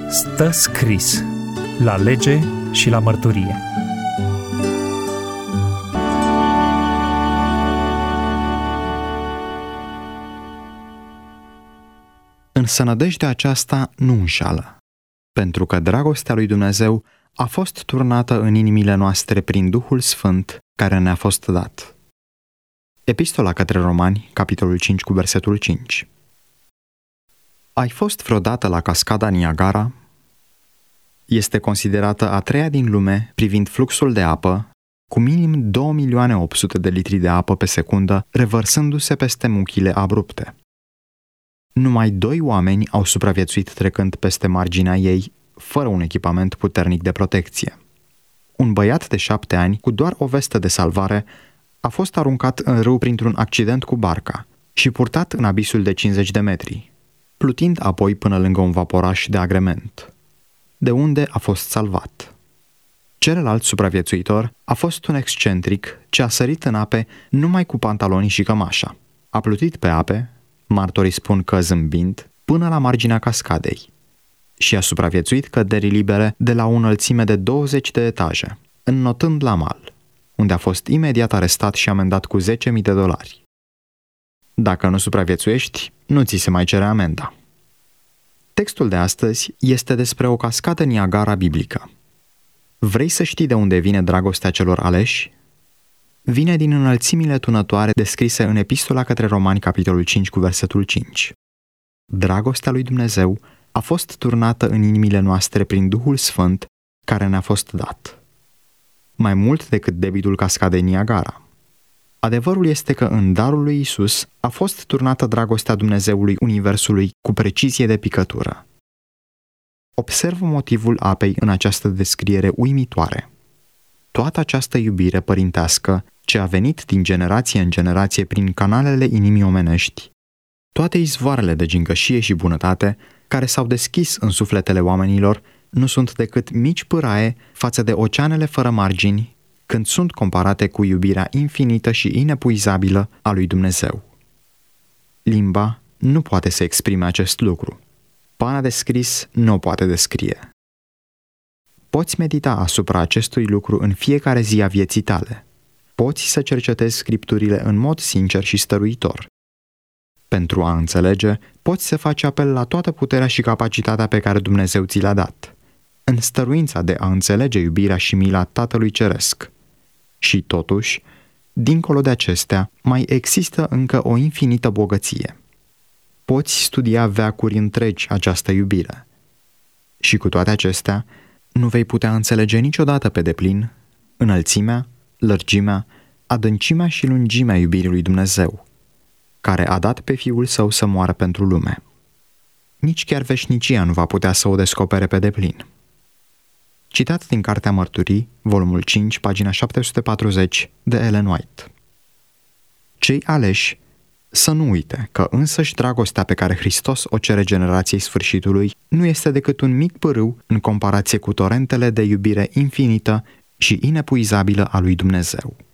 Stă scris la lege și la mărturie. Însă nădejdea aceasta nu înșală, pentru că dragostea lui Dumnezeu a fost turnată în inimile noastre prin Duhul Sfânt care ne-a fost dat. Epistola către Romani, capitolul 5, cu versetul 5. Ai fost vreodată la cascada Niagara? Este considerată a treia din lume privind fluxul de apă, cu minim 2.800.000 de litri de apă pe secundă revărsându-se peste muchile abrupte. Numai 2 oameni au supraviețuit trecând peste marginea ei, fără un echipament puternic de protecție. Un băiat de 7 ani, cu doar o vestă de salvare, a fost aruncat în râu printr-un accident cu barca și purtat în abisul de 50 de metri, plutind apoi până lângă un vaporaș de agrement, de unde a fost salvat. Celălalt supraviețuitor a fost un excentric ce a sărit în ape numai cu pantalonii și cămașa. A plutit pe ape, martorii spun că zâmbind, până la marginea cascadei și a supraviețuit căderii libere de la o înălțime de 20 de etaje, înnotând la mal, unde a fost imediat arestat și amendat cu $10.000. Dacă nu supraviețuiești, nu ți se mai cere amenda. Textul de astăzi este despre o cascadă Niagara biblică. Vrei să știi de unde vine dragostea celor aleși? Vine din înălțimile tunătoare descrise în Epistola către Romani, capitolul 5, cu versetul 5. Dragostea lui Dumnezeu a fost turnată în inimile noastre prin Duhul Sfânt care ne-a fost dat. Mai mult decât debitul cascadei Niagara. Adevărul este că în darul lui Isus a fost turnată dragostea Dumnezeului Universului cu precizie de picătură. Observă motivul apei în această descriere uimitoare. Toată această iubire părintească, ce a venit din generație în generație prin canalele inimii omenești, toate izvoarele de gingășie și bunătate care s-au deschis în sufletele oamenilor, nu sunt decât mici pâraie față de oceanele fără margini, când sunt comparate cu iubirea infinită și inepuizabilă a lui Dumnezeu. Limba nu poate să exprime acest lucru. Pana de scris nu o poate descrie. Poți medita asupra acestui lucru în fiecare zi a vieții tale. Poți să cercetezi scripturile în mod sincer și stăruitor. Pentru a înțelege, poți să faci apel la toată puterea și capacitatea pe care Dumnezeu ți le-a dat, în stăruința de a înțelege iubirea și mila Tatălui Ceresc. Și totuși, dincolo de acestea, mai există încă o infinită bogăție. Poți studia veacuri întregi această iubire. Și cu toate acestea, nu vei putea înțelege niciodată pe deplin înălțimea, lărgimea, adâncimea și lungimea iubirii lui Dumnezeu, care a dat pe Fiul Său să moară pentru lume. Nici chiar veșnicia nu va putea să o descopere pe deplin. Citat din Cartea Mărturii, volumul 5, pagina 740, de Ellen White. Cei aleși să nu uite că însăși dragostea pe care Hristos o cere generației sfârșitului nu este decât un mic pârâu în comparație cu torentele de iubire infinită și inepuizabilă a lui Dumnezeu.